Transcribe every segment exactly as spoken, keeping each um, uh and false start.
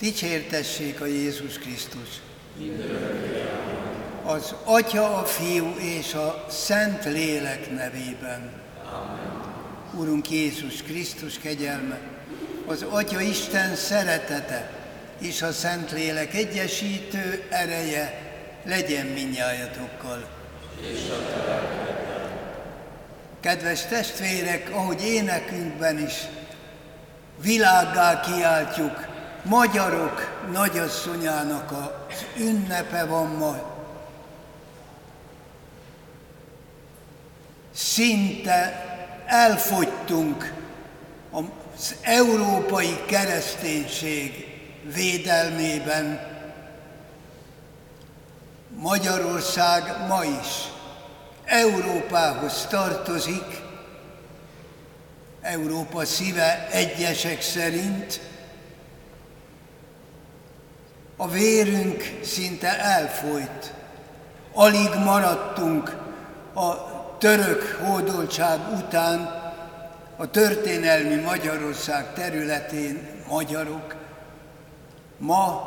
Dicsértessék a Jézus Krisztus! Az Atya, a Fiú és a Szent Lélek nevében. Amen. Urunk Jézus Krisztus kegyelme, az Atya Isten szeretete és a Szent Lélek egyesítő ereje legyen mindnyájatokkal. És a te. Kedves testvérek, ahogy énekünkben is világgá kiáltjuk, magyarok nagyasszonyának az ünnepe van ma. Szinte elfogytunk az európai kereszténység védelmében. Magyarország ma is Európához tartozik, Európa szíve egyesek szerint. A vérünk szinte elfolyt, alig maradtunk a török hódoltság után a történelmi Magyarország területén magyarok. Ma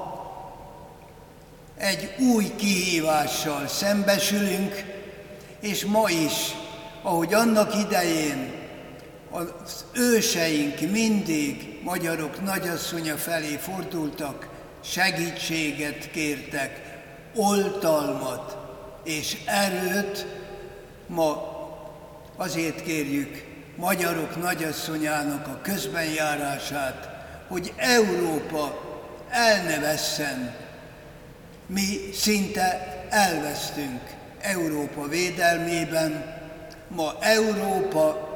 egy új kihívással szembesülünk, és ma is, ahogy annak idején az őseink mindig magyarok nagyasszonya felé fordultak, segítséget kértek, oltalmat és erőt, ma azért kérjük magyarok nagyasszonyának a közbenjárását, hogy Európa el ne vesszen. Mi szinte elvesztünk Európa védelmében. Ma Európa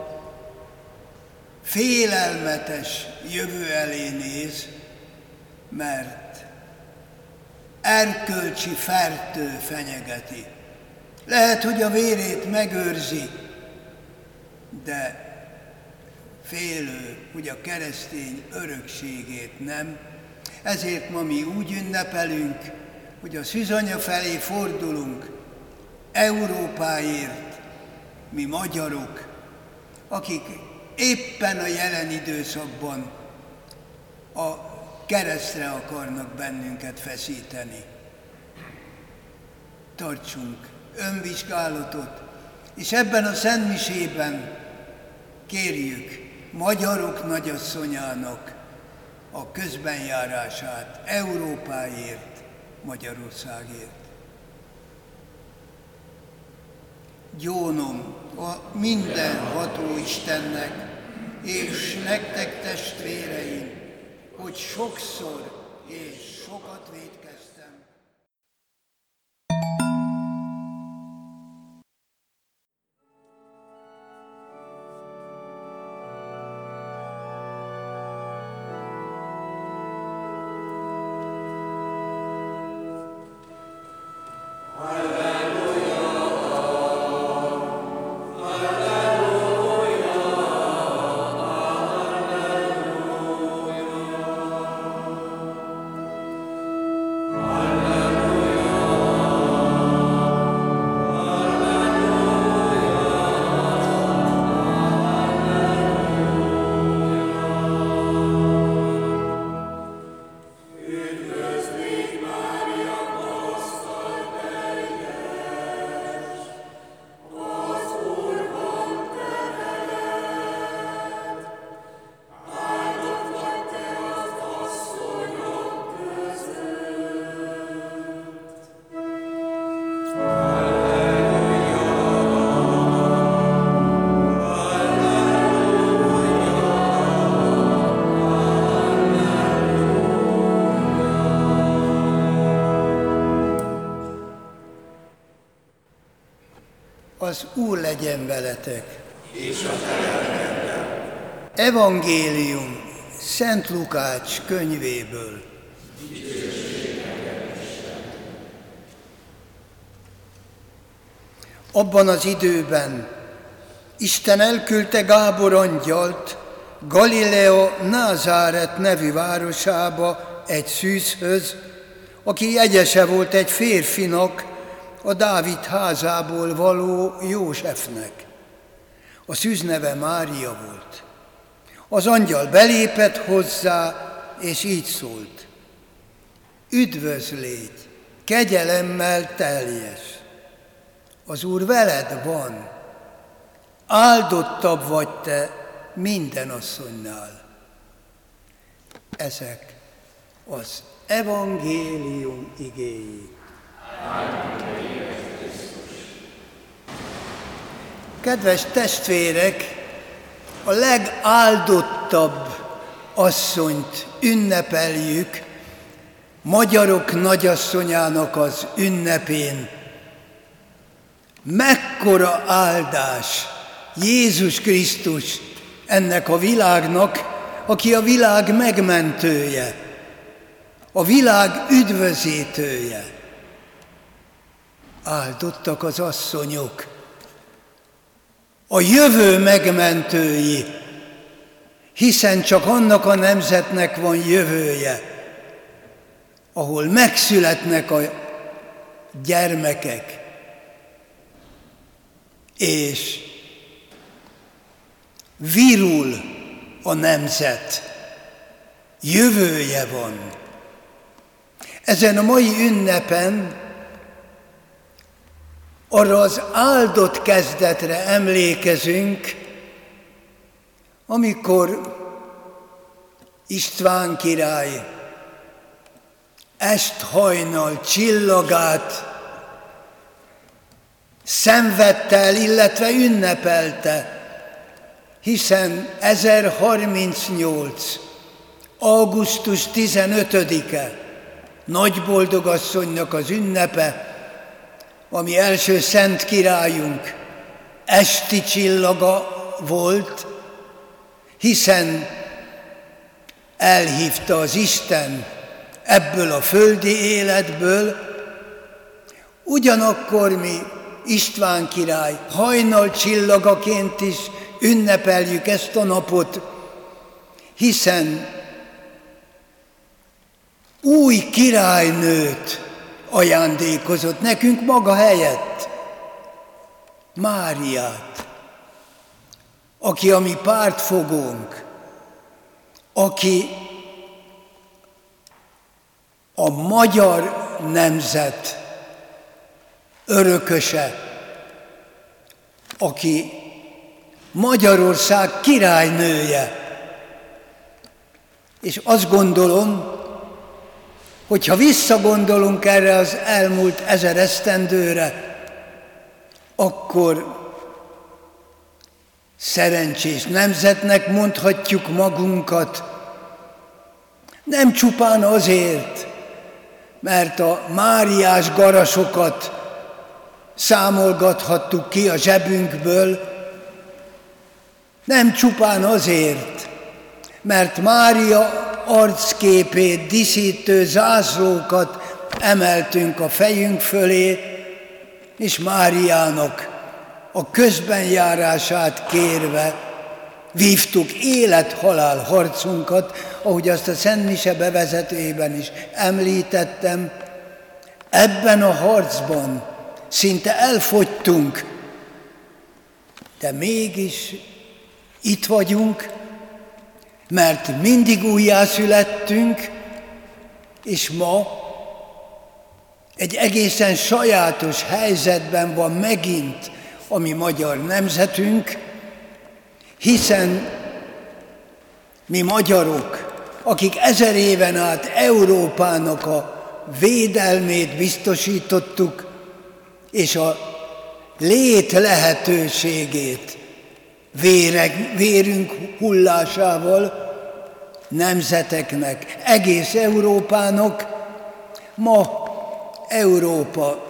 félelmetes jövő elé néz, mert erkölcsi fertő fenyegeti. Lehet, hogy a vérét megőrzi, de félő, hogy a keresztény örökségét nem. Ezért ma mi úgy ünnepelünk, hogy a szűzanya felé fordulunk Európáért, mi magyarok, akik éppen a jelen időszakban a keresztre akarnak bennünket feszíteni. Tartsunk önvizsgálatot, és ebben a szentmisében kérjük magyarok nagyasszonyának a közbenjárását Európáért, Magyarországért. Gyónom a mindenható Istennek, és nektek testvéreim, hogy sokszor és sokat vétkeztem. Az Úr legyen veletek. És a te lelkeddel. Evangélium Szent Lukács könyvéből. Abban az időben Isten elküldte Gábor angyalt Galilea Názáret nevű városába egy szűzhöz, aki jegyese volt egy férfinak, a Dávid házából való Józsefnek. A szűz neve Mária volt. Az angyal belépett hozzá, és így szólt: üdvös légy, kegyelemmel teljes. Az Úr veled van, áldottabb vagy te minden asszonynál. Ezek az evangélium igéi. Kedves testvérek, a legáldottabb asszonyt ünnepeljük magyarok nagyasszonyának az ünnepén. Mekkora áldás Jézus Krisztus ennek a világnak, aki a világ megmentője, a világ üdvözítője. Áldottak az asszonyok, a jövő megmentői, hiszen csak annak a nemzetnek van jövője, ahol megszületnek a gyermekek, és virul a nemzet, jövője van. Ezen a mai ünnepen arra az áldott kezdetre emlékezünk, amikor István király est-hajnal csillagát szenvedte el, illetve ünnepelte, hiszen ezerharmincnyolc. augusztus tizenötödike Nagyboldogasszonynak az ünnepe, ami első szent királyunk esti csillaga volt, hiszen elhívta az Isten ebből a földi életből. Ugyanakkor mi István király hajnal csillagaként is ünnepeljük ezt a napot, hiszen új királynőt ajándékozott nekünk maga helyett, Máriát, aki a mi pártfogónk, aki a magyar nemzet örököse, aki Magyarország királynője. És azt gondolom, hogy ha visszagondolunk erre az elmúlt ezer esztendőre, akkor szerencsés nemzetnek mondhatjuk magunkat, nem csupán azért, mert a máriás garasokat számolgathattuk ki a zsebünkből, nem csupán azért, mert Mária arcképét díszítő zászlókat emeltünk a fejünk fölé, és Máriának a közbenjárását kérve vívtuk élet-halál harcunkat, ahogy azt a Szent Mise bevezetőjében is említettem. Ebben a harcban szinte elfogytunk, de mégis itt vagyunk, mert mindig újjászülettünk, és ma egy egészen sajátos helyzetben van megint a mi magyar nemzetünk, hiszen mi magyarok, akik ezer éven át Európának a védelmét biztosítottuk, és a lét lehetőségét véreg, vérünk hullásával nemzeteknek, egész Európának, ma Európa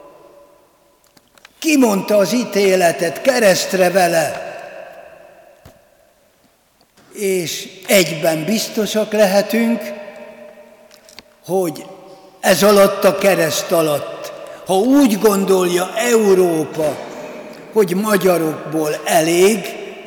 kimondta az ítéletet keresztre vele, és egyben biztosak lehetünk, hogy ez alatt a kereszt alatt, ha úgy gondolja Európa, hogy magyarokból elég,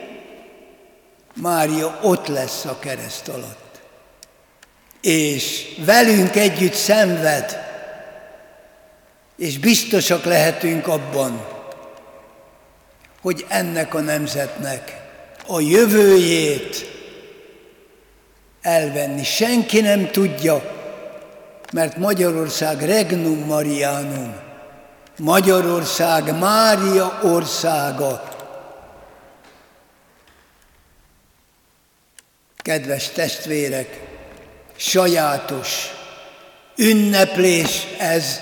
Mária ott lesz a kereszt alatt. És velünk együtt szenved, és biztosak lehetünk abban, hogy ennek a nemzetnek a jövőjét elvenni senki nem tudja, mert Magyarország Regnum Marianum, Magyarország Mária országa. Kedves testvérek, sajátos ünneplés ez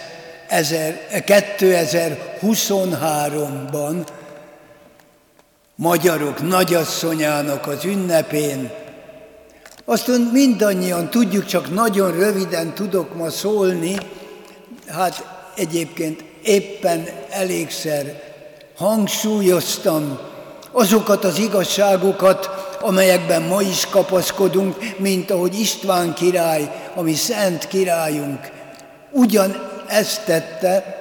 kétezer-huszonháromban, magyarok nagyasszonyának az ünnepén. Azt mindannyian tudjuk, csak nagyon röviden tudok ma szólni, hát egyébként éppen elégszer hangsúlyoztam azokat az igazságokat, amelyekben ma is kapaszkodunk, mint ahogy István király, ami szent királyunk, ugyan ezt tette,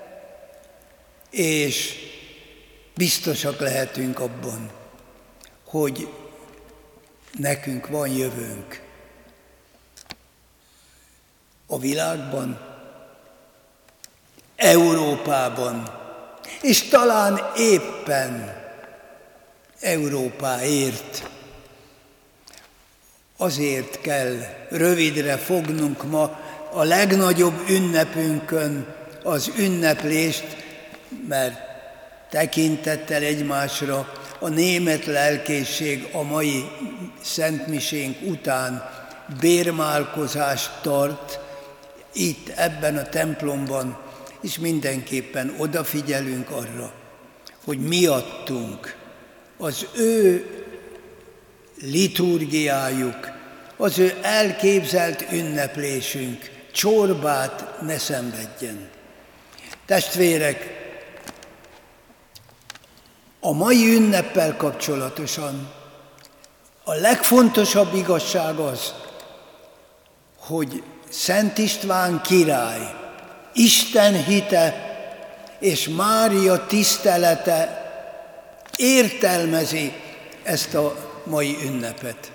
és biztosak lehetünk abban, hogy nekünk van jövőnk. A világban, Európában, és talán éppen Európáért. Azért kell rövidre fognunk ma a legnagyobb ünnepünkön az ünneplést, mert tekintettel egymásra a német lelkészség a mai szentmisénk után bérmálkozást tart itt ebben a templomban, és mindenképpen odafigyelünk arra, hogy miattunk az ő liturgiájuk, az ő elképzelt ünneplésünk csorbát ne szenvedjen. Testvérek, a mai ünneppel kapcsolatosan a legfontosabb igazság az, hogy Szent István király, Isten hite és Mária tisztelete értelmezi ezt a mai ünnepet.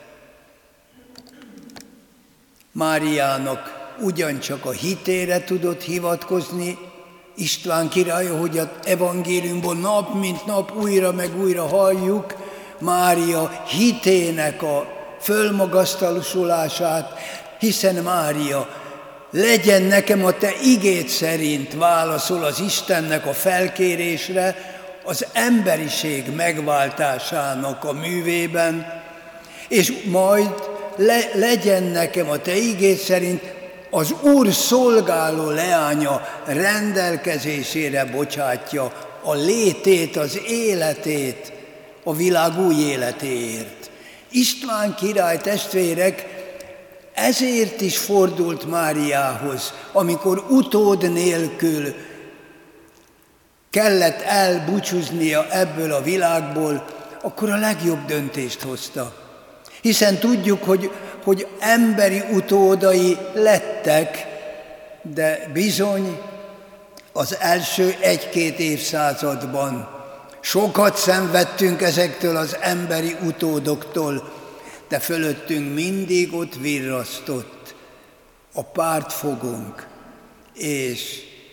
Máriának ugyancsak a hitére tudott hivatkozni István király, hogy az evangéliumból nap mint nap újra meg újra halljuk, Mária hitének a fölmagasztalusulását, hiszen Mária, legyen nekem a te igéd szerint, válaszol az Istennek a felkérésre, az emberiség megváltásának a művében, és majd le, legyen nekem a te igéd szerint az Úr szolgáló leánya rendelkezésére bocsátja a létét, az életét a világ új életéért. István király, testvérek, ezért is fordult Máriához, amikor utód nélkül kellett elbúcsúznia ebből a világból, akkor a legjobb döntést hozta. Hiszen tudjuk, hogy, hogy emberi utódai lettek, de bizony az első egy-két évszázadban sokat szenvedtünk ezektől az emberi utódoktól, de fölöttünk mindig ott virrasztott a pártfogónk, és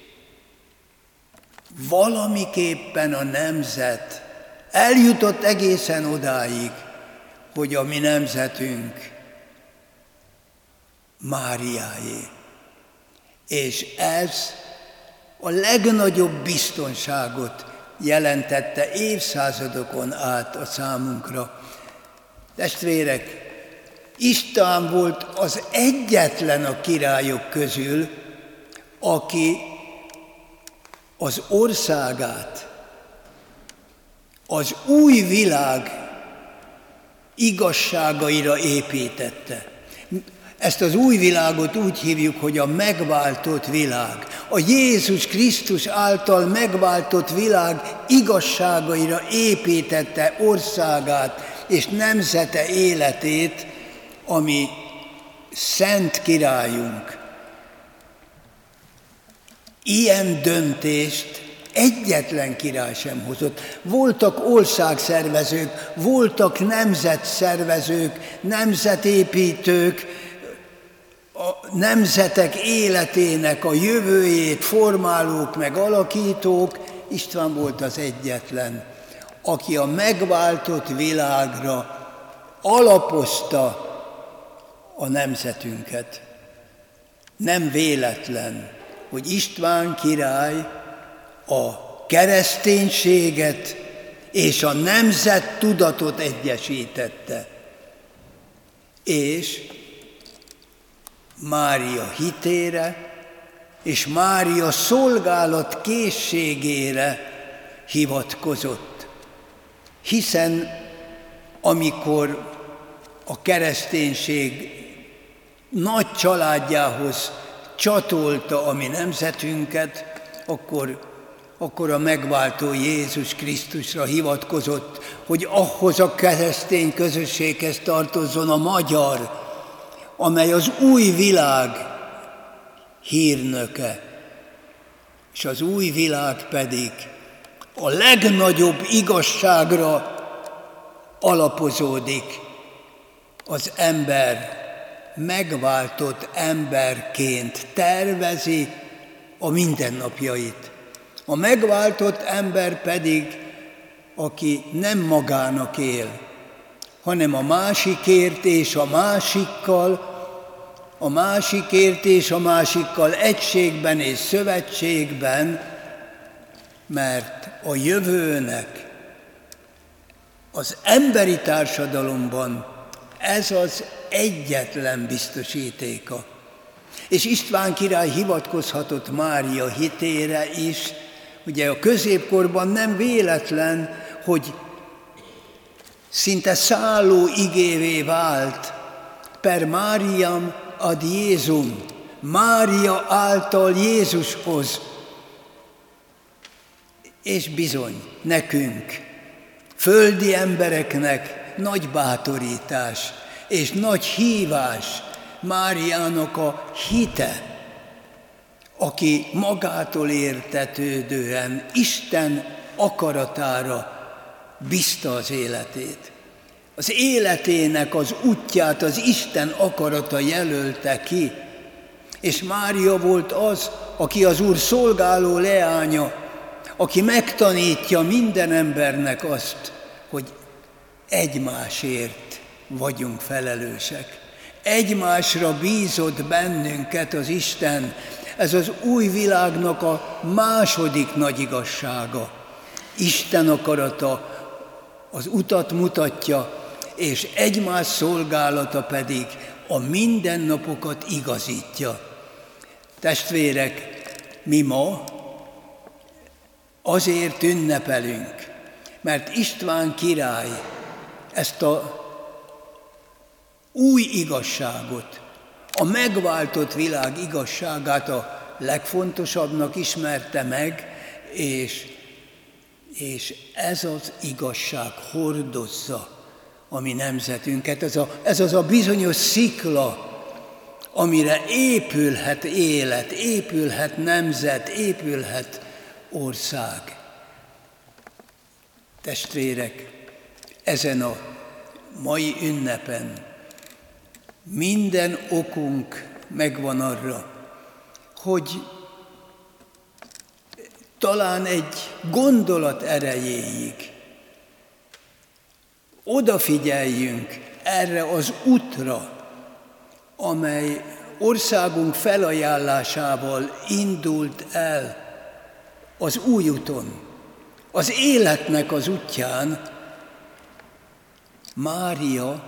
valamiképpen a nemzet eljutott egészen odáig, hogy a mi nemzetünk Máriáé. És ez a legnagyobb biztonságot jelentette évszázadokon át a számunkra. Testvérek, István volt az egyetlen a királyok közül, aki az országát az új világ igazságaira építette. Ezt az új világot úgy hívjuk, hogy a megváltott világ. A Jézus Krisztus által megváltott világ igazságaira építette országát és nemzete életét, ami szent királyunk. Ilyen döntést egyetlen király sem hozott. Voltak országszervezők, voltak nemzetszervezők, nemzetépítők, a nemzetek életének a jövőjét formálók meg alakítók. István volt az egyetlen, aki a megváltott világra alapozta a nemzetünket. Nem véletlen, hogy István király a kereszténységet és a nemzettudatot egyesítette, és Mária hitére és Mária szolgálat készségére hivatkozott. Hiszen amikor a kereszténység nagy családjához csatolta a mi nemzetünket, akkor, akkor a megváltó Jézus Krisztusra hivatkozott, hogy ahhoz a keresztény közösséghez tartozzon a magyar, amely az új világ hírnöke, és az új világ pedig a legnagyobb igazságra alapozódik, az ember megváltott emberként tervezi a mindennapjait. A megváltott ember pedig, aki nem magának él, hanem a másikért és a másikkal, a másikért és a másikkal egységben és szövetségben, mert a jövőnek az emberi társadalomban ez az egyetlen biztosítéka. És István király hivatkozhatott Mária hitére is. Ugye a középkorban nem véletlen, hogy szinte szálló igévé vált per Mariam ad Jézum, Mária által Jézushoz. És bizony, nekünk, földi embereknek nagy bátorítás és nagy hívás Máriának a hite, aki magától értetődően Isten akaratára bízta az életét. Az életének az útját az Isten akarata jelölte ki, és Mária volt az, aki az Úr szolgáló leánya, aki megtanítja minden embernek azt, hogy egymásért vagyunk felelősek. Egymásra bízott bennünket az Isten. Ez az új világnak a második nagy igazsága. Isten akarata az utat mutatja, és egymás szolgálata pedig a mindennapokat igazítja. Testvérek, mi ma azért ünnepelünk, mert István király ezt a új igazságot, a megváltott világ igazságát a legfontosabbnak ismerte meg, és, és ez az igazság hordozza a mi nemzetünket. Ez, a, ez az a bizonyos szikla, amire épülhet élet, épülhet nemzet, épülhet ország. Testvérek, ezen a mai ünnepen minden okunk megvan arra, hogy talán egy gondolat erejéig odafigyeljünk erre az útra, amely országunk felajánlásával indult el az új úton, az életnek az útján. Mária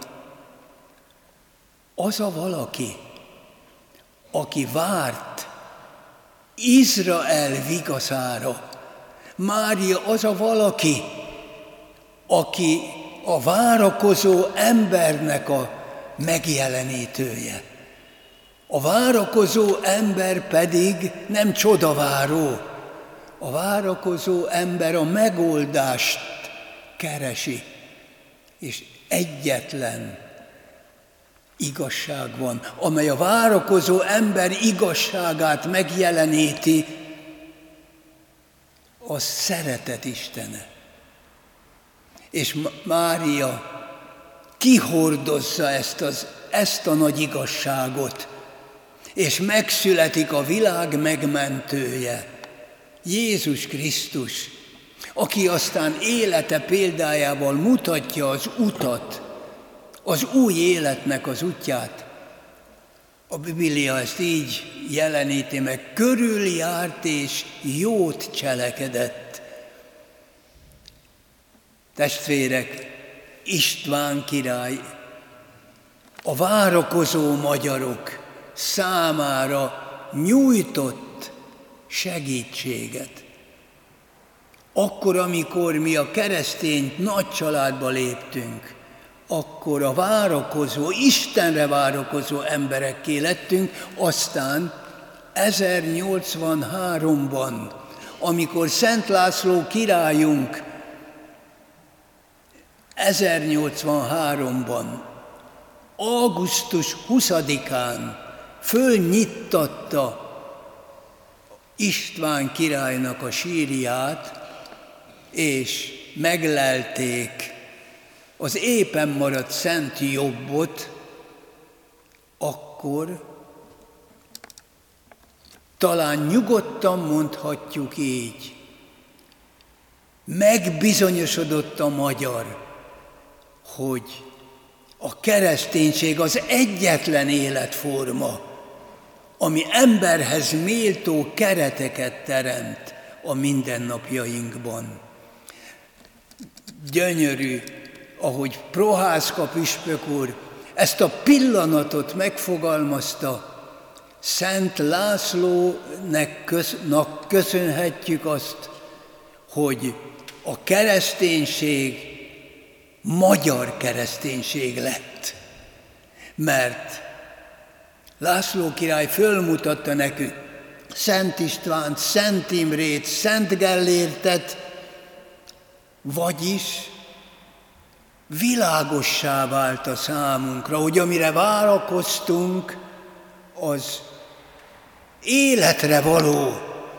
az a valaki, aki várt Izrael vigaszára. Mária az a valaki, aki a várakozó embernek a megjelenítője. A várakozó ember pedig nem csodaváró. A várakozó ember a megoldást keresi, és egyetlen igazság van, amely a várakozó ember igazságát megjeleníti, a szeretet Istene. És Mária kihordozza ezt, az, ezt a nagy igazságot, és megszületik a világ megmentője, Jézus Krisztus, aki aztán élete példájával mutatja az utat, az új életnek az útját, A Biblia ezt így jeleníti meg, körüljárt és jót cselekedett. Testvérek, István király a várakozó magyarok számára nyújtott segítséget. Akkor, amikor mi a keresztény nagy családba léptünk, akkor a várakozó, Istenre várakozó emberekké lettünk, aztán ezernyolcvanháromban, amikor Szent László királyunk ezernyolcvanháromban, augusztus huszadikán fölnyittatta István királynak a sírját, és meglelték az épen maradt Szent Jobbot, akkor talán nyugodtan mondhatjuk így, megbizonyosodott a magyar, hogy a kereszténység az egyetlen életforma, ami emberhez méltó kereteket teremt a mindennapjainkban. Gyönyörű, ahogy Prohászka püspök úr ezt a pillanatot megfogalmazta, Szent Lászlónak köszönhetjük azt, hogy a kereszténység magyar kereszténység lett. Mert László király fölmutatta nekünk Szent Istvánt, Szent Imrét, Szent Gellértet, vagyis világossá vált a számunkra, hogy amire várakoztunk, az életre való.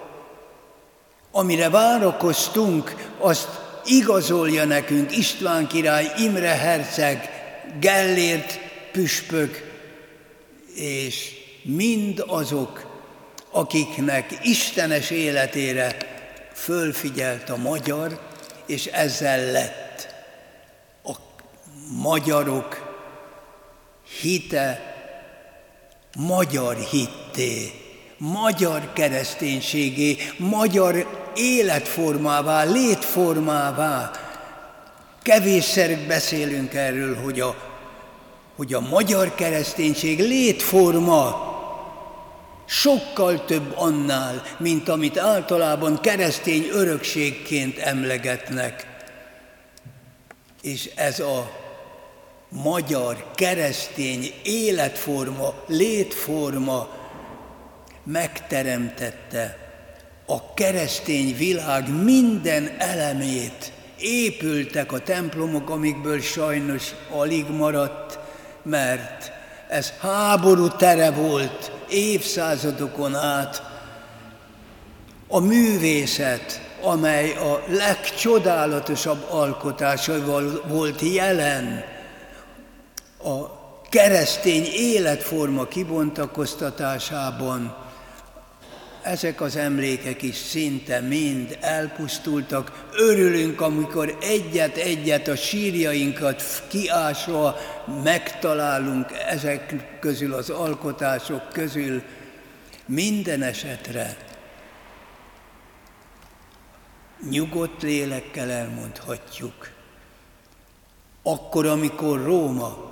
Amire várakoztunk, azt igazolja nekünk István király, Imre herceg, Gellért püspök, és mind azok, akiknek istenes életére fölfigyelt a magyar, és ezzel lett a magyarok hite magyar hitté, magyar kereszténységé, magyar életformává, létformává. Kevésszer beszélünk erről, hogy a, hogy a magyar kereszténység létforma sokkal több annál, mint amit általában keresztény örökségként emlegetnek. És ez a magyar keresztény életforma, létforma megteremtette a keresztény világ minden elemét. Épültek a templomok, amikből sajnos alig maradt, mert ez háború tere volt évszázadokon át. A művészet, amely a legcsodálatosabb alkotásaival volt jelen, a keresztény életforma kibontakoztatásában, ezek az emlékek is szinte mind elpusztultak. Örülünk, amikor egyet-egyet a sírjainkat kiásva megtalálunk ezek közül, az alkotások közül. Minden esetre nyugodt lélekkel elmondhatjuk. Akkor, amikor Róma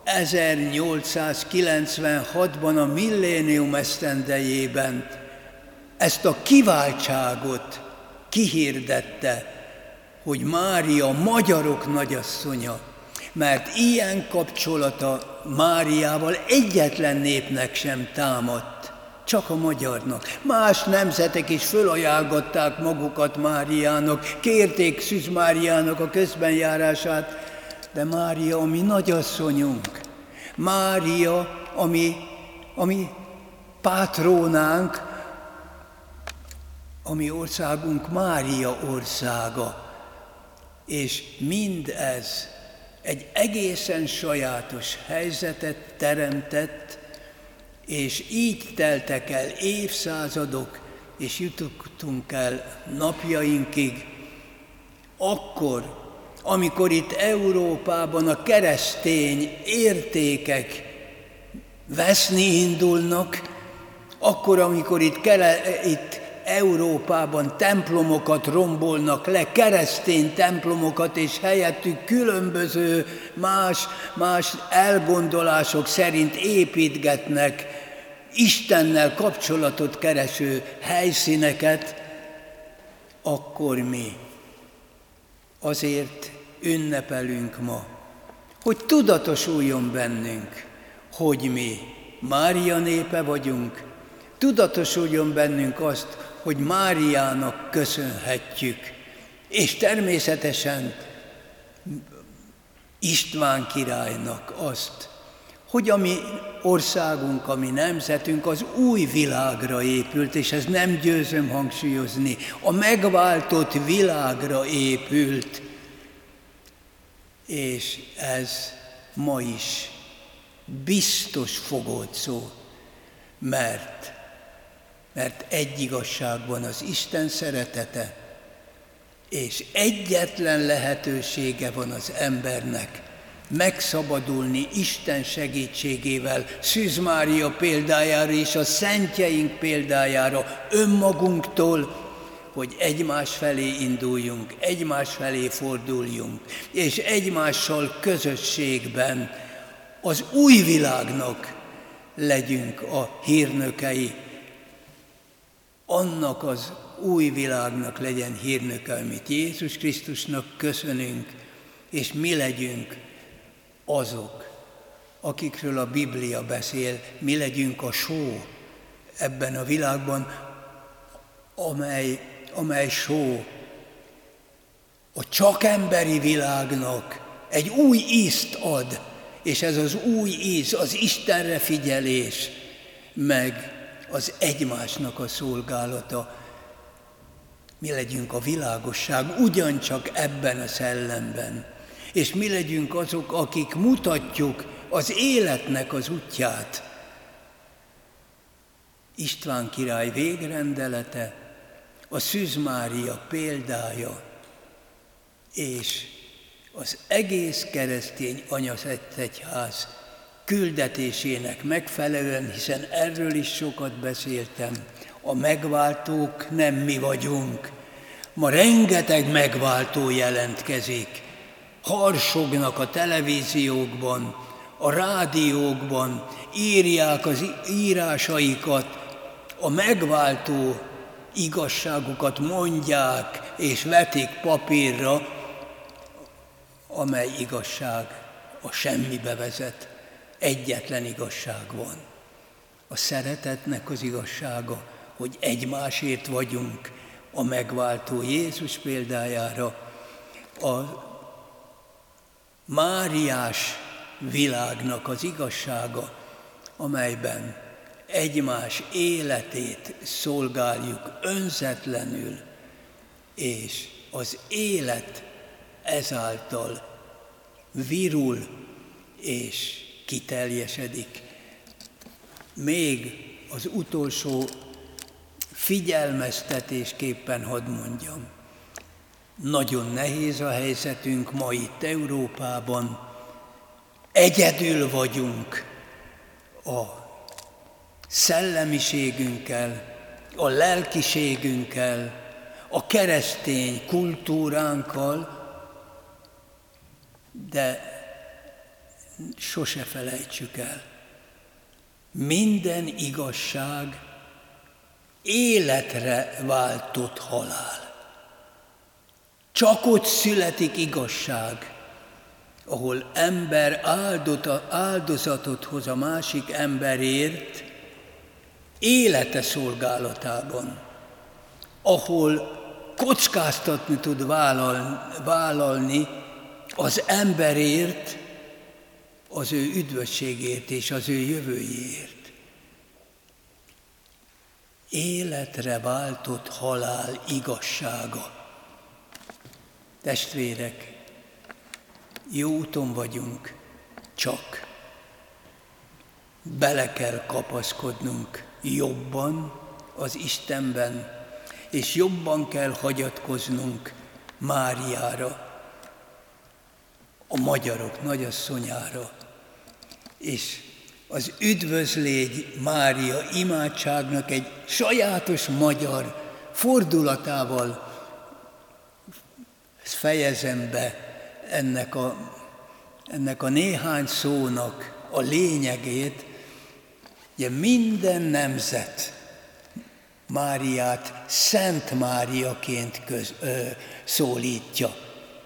ezernyolcszázkilencvenhatban a millénium esztendejében ezt a kiváltságot kihirdette, hogy Mária magyarok nagyasszonya, mert ilyen kapcsolata Máriával egyetlen népnek sem támadt, csak a magyarnak. Más nemzetek is fölajánlották magukat Máriának, kérték Szűz Máriának a közbenjárását, de Mária a mi nagyasszonyunk, Mária a mi, a mi pátrónánk, a mi országunk Mária országa, és mindez egy egészen sajátos helyzetet teremtett, és így teltek el évszázadok, és jutottunk el napjainkig, akkor, amikor itt Európában a keresztény értékek veszni indulnak, akkor, amikor itt, kele, itt Európában templomokat rombolnak le, keresztény templomokat, és helyettük különböző más, más elgondolások szerint építgetnek Istennel kapcsolatot kereső helyszíneket, akkor mi azért ünnepelünk ma, hogy tudatosuljon bennünk, hogy mi Mária népe vagyunk, tudatosuljon bennünk azt, hogy Máriának köszönhetjük, és természetesen István királynak azt, hogy a mi országunk, a mi nemzetünk az új világra épült, és ez nem győzöm hangsúlyozni, a megváltott világra épült, és ez ma is biztos fogott szó, mert, mert egy igazság van, az Isten szeretete, és egyetlen lehetősége van az embernek megszabadulni Isten segítségével, Szűz Mária példájára és a szentjeink példájára, önmagunktól, hogy egymás felé induljunk, egymás felé forduljunk, és egymással közösségben az új világnak legyünk a hírnökei. Annak az új világnak legyen hírnöke, amit Jézus Krisztusnak köszönünk, és mi legyünk azok, akikről a Biblia beszél, mi legyünk a só ebben a világban, amely, amely só a csak emberi világnak egy új ízt ad, és ez az új íz, az Istenre figyelés, meg az egymásnak a szolgálata. Mi legyünk a világosság ugyancsak ebben a szellemben, és mi legyünk azok, akik mutatjuk az életnek az útját. István király végrendelete, a Szűz Mária példája, és az egész keresztény anyaszentegyház küldetésének megfelelően, hiszen erről is sokat beszéltem, a megváltók nem mi vagyunk. Ma rengeteg megváltó jelentkezik, harsognak a televíziókban, a rádiókban, írják az írásaikat, a megváltó igazságokat mondják és vetik papírra, amely igazság a semmibe vezet. Egyetlen igazság van. A szeretetnek az igazsága, hogy egymásért vagyunk, a megváltó Jézus példájára, a máriás világnak az igazsága, amelyben egymás életét szolgáljuk önzetlenül, és az élet ezáltal virul és kiteljesedik. Még az utolsó figyelmeztetésképpen hadd mondjam, nagyon nehéz a helyzetünk ma itt Európában, egyedül vagyunk a szellemiségünkkel, a lelkiségünkkel, a keresztény kultúránkkal, de sose felejtsük el, minden igazság életre váltott halál. Csak ott születik igazság, ahol ember áldozatot hoz a másik emberért élete szolgálatában, ahol kockáztatni tud vállalni az emberért, az ő üdvösségért és az ő jövőjéért. Életre váltott halál igazsága. Testvérek, jó úton vagyunk, csak bele kell kapaszkodnunk jobban az Istenben, és jobban kell hagyatkoznunk Máriára, a magyarok nagyasszonyára, és az Üdvözlégy Mária imádságnak egy sajátos magyar fordulatával fejezem be ennek a, ennek a néhány szónak a lényegét. Ugye minden nemzet Máriát Szent Máriaként köz, ö, szólítja.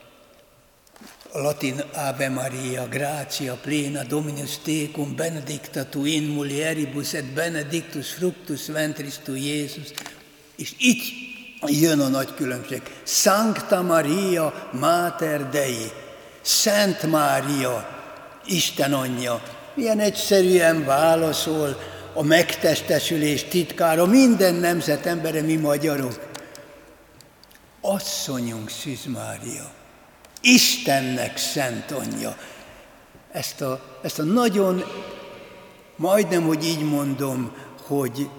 A latin Ave Maria, Gratia plena Dominus tecum, benedicta tu in mulieribus et benedictus fructus ventris tu Jézus. És így jön a nagy különbség. Sancta Maria Mater Dei, Szent Mária, Isten anyja. Milyen egyszerűen válaszol a megtestesülés titkára minden nemzet embere, mi magyarok. Asszonyunk Szűz Mária, Istennek szent anyja. Ezt a, ezt a nagyon, majdnem, hogy így mondom, hogy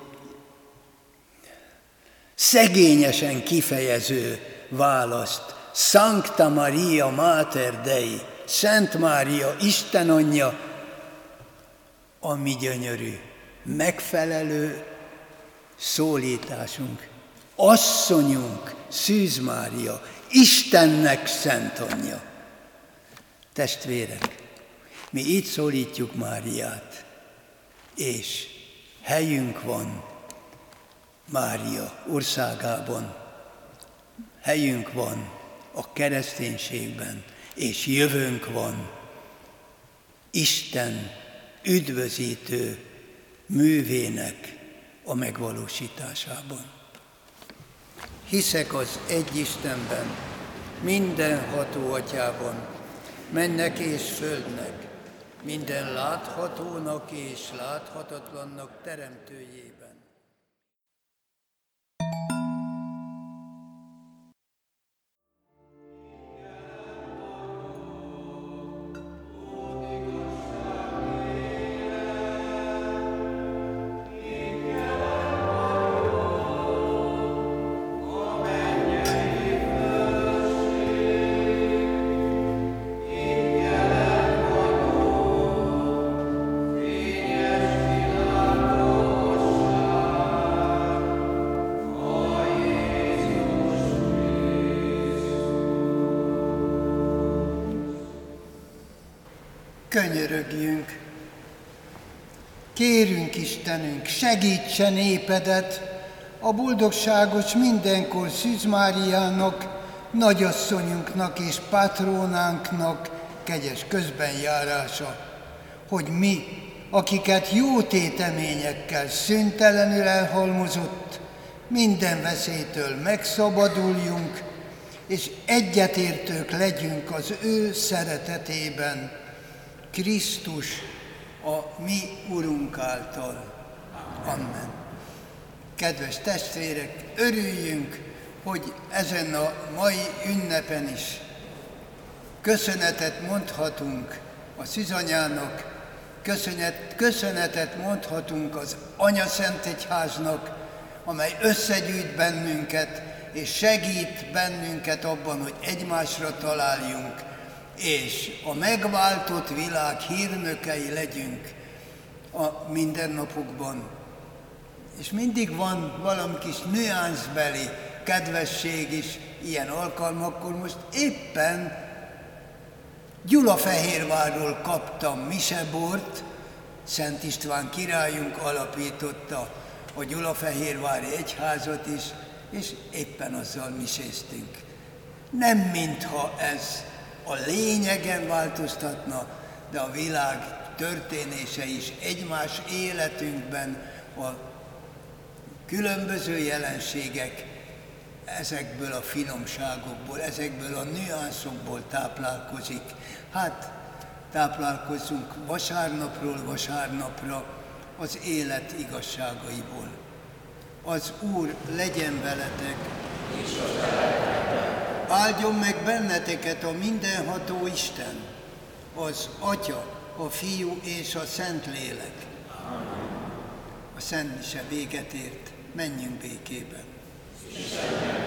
szegényesen kifejező választ. Sancta Maria Mater Dei, Szent Mária, Isten anyja, ami gyönyörű, megfelelő szólításunk. Asszonyunk Szűz Mária, Istennek szent anyja. Testvérek, mi így szólítjuk Máriát, és helyünk van Mária országában, helyünk van a kereszténységben, és jövőnk van Isten üdvözítő művének a megvalósításában. Hiszek az egy Istenben, mindenható Atyában, mennek és földnek, minden láthatónak és láthatatlannak teremtőjében. Könyörögjünk, kérünk Istenünk, segítse népedet, a boldogságos mindenkor Szűz Máriának, nagyasszonyunknak és patrónánknak kegyes közbenjárása, hogy mi, akiket jó téteményekkel szüntelenül elhalmozott, minden veszélytől megszabaduljunk, és egyetértők legyünk az ő szeretetében, Krisztus, a mi Urunk által. Amen. Kedves testvérek, örüljünk, hogy ezen a mai ünnepen is köszönetet mondhatunk a Szűzanyának, köszönet, köszönetet mondhatunk az Anyaszentegyháznak, amely összegyűjt bennünket, és segít bennünket abban, hogy egymásra találjunk, és a megváltott világ hírnökei legyünk a mindennapokban. És mindig van valami kis nüanszbeli kedvesség is ilyen alkalmakkor. Most éppen Gyulafehérvárról kaptam misebort, Szent István királyunk alapította a Gyulafehérvári egyházat is, és éppen azzal miséztünk. Nem mintha ez a lényegen változtatna, de a világ történése is egymás életünkben, a különböző jelenségek ezekből a finomságokból, ezekből a nüanszokból táplálkozik. Hát táplálkozzunk vasárnapról vasárnapra az élet igazságaiból. Az Úr legyen veletek, és áldjon meg benneteket a mindenható Isten, az Atya, a Fiú és a Szentlélek. A Szent Mise véget ért, menjünk békében.